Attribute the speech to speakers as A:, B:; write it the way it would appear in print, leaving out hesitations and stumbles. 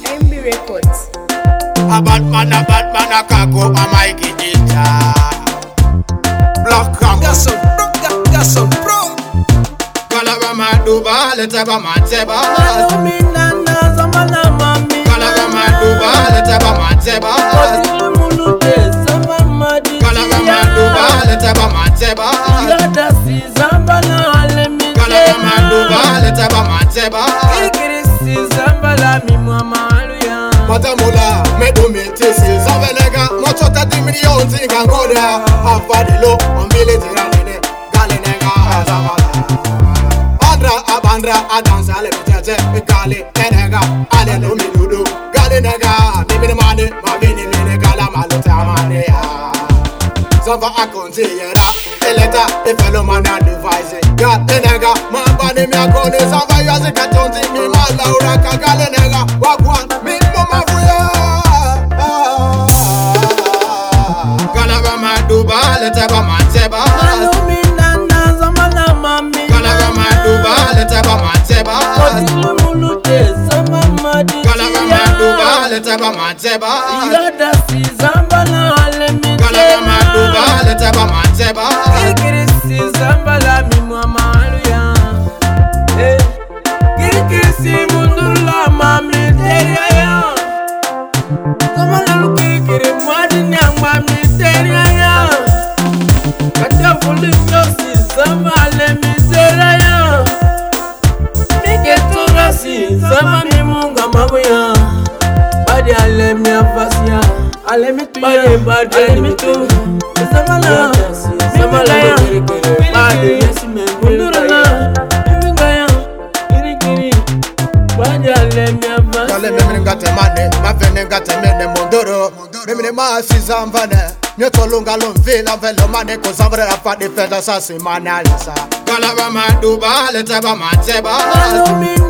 A: MB Records.
B: A Batman, a kako, a Mikey Ninja. Black Ram.
C: Yes, bro.
B: Kalabama duba, letaba mateba. Kalabama duba, letaba mateba. Kalabama duba, letaba mateba. Kalabama duba, letaba mateba. Matamula, medumiti, Savelega, Mochota di milioni in Angola, Afadilo, on village Galine, Galinega, Abandra, Adanza, Lemete, Gali, Enega, Alelumi Ludu, Galinega, Mimini, Mavini, Galamalatamania. Sava a consigliera, Eleta, e fellow man advise. God, Enega, Mabani, Miacone, Sava, Yazi, Catonti, Mima, Laura, Galinega, Wagwan, Mimma, Kalabama duba, letaba mateba. Kalabama duba, letaba mateba. Kalabama duba, letaba mateba. Kalabama duba, letaba mateba. Nyotolunga lumvila velo mane kozavre afadi feda sasi manalisa. Kalabama duba letaba mateba.